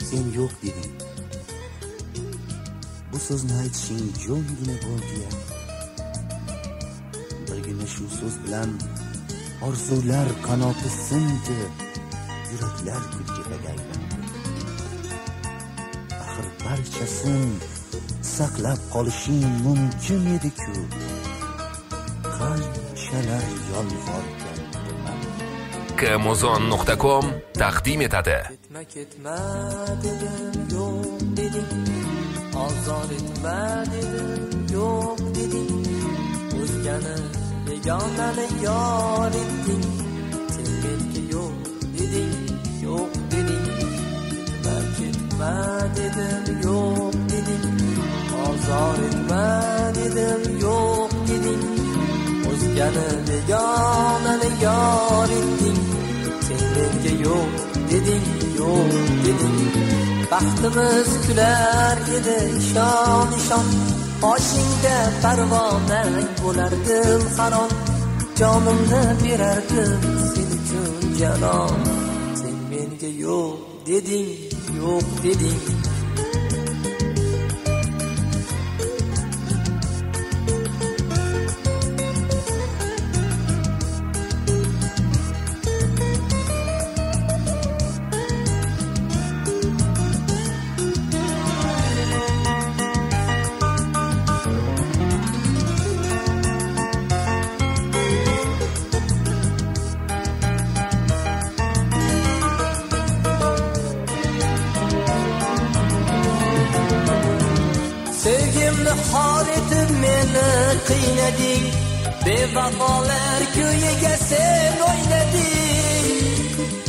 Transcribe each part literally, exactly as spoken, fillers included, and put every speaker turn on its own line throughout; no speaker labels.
sen yo'q deding. Bu so'zni aytishing jo'ngina bo'ldi-ya. Birgina shu so'z bilan orzular qanoti sindi, yuraklar gulga aylandi. Axir barchasin saqlab qolishing mumkin edi-ku. Qanchalar yolg'ongan man.
Kamozon nuqta com taqdim etadi.
Ketma ketma dedim, yo'q deding. Ozor etma dedim, yo'q deding. O'zgani begonani yor etding. Sen menga yo'q deding, yo'q deding. Ketma ketma dedim, yo'q deding. Ozor etma dedim, yo'q deding. O'zgani begonani yor etding. Sen menga yo'q deding, yo'q deding. Baxtimiz kular edi, ishon ishon. Qoshingda parvonang bo'lardim harom. Jonimni berardim sen uchun janon. Sen menga yo'q deding, yo'q deding. Sevgimni xor etib meni qiynading. Bevafolar ko'yiga sen o'ynading.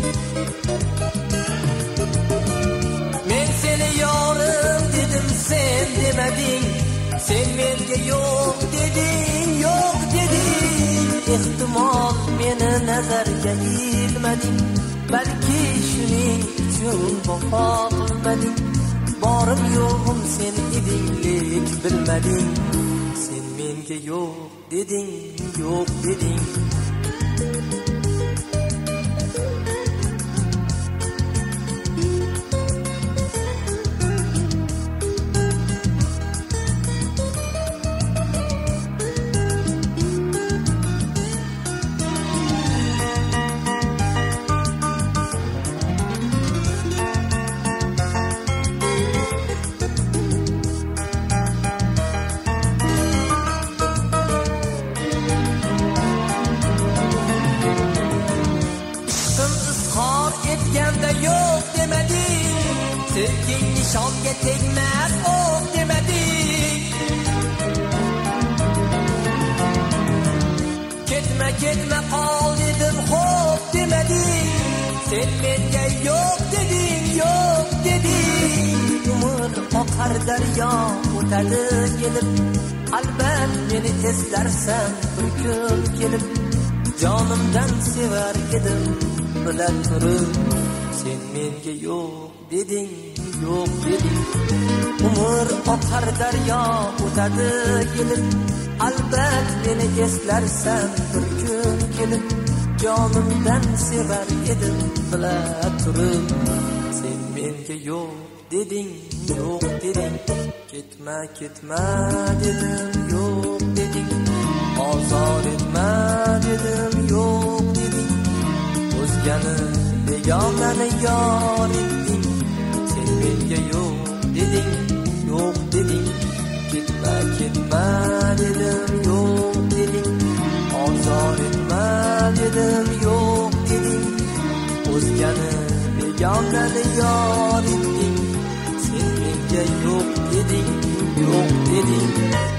Men seni yorim dedim, sen demading. Sen menga yo'q deding, yo'q deding. Ehtimol meni nazarga ilmading. Balki shuning uchun vafo qilmading. Borim yo'g'im sen eding, lek bilmading. Sen menga yo'q deding, yo'q deding. Etganda yo'q demading. Sevging nishonga tegmas o'q demading. Ketma ketma qol dedim, xo'p demading. Sen menga yo'q deding, yo'q deding. Umr oqar daryo o'tadi kelib. Albat meni eslarsan bir kun kelib. Jonimdan sevar edim bilan turib. Sen menga yo'q deding, yo'q deding. Umr oqar daryo o'tadi kelib. Albat meni eslarsan bir kun kelib. Jonimdan sevar edim bilan turib. Sen menga yo'q deding, yo'q deding. Ketma ketma dedim, yo'q deding. Ozor etma dedim, yo'q deding. O'zgani begonani yor etding. Sen menga yo'q deding, yo'q deding. Ketma ketma dedim, yo'q deding. Ozor etma dedim, yo'q deding. O'zgani begonani yor etding. Sen menga yo'q deding, yo'q deding.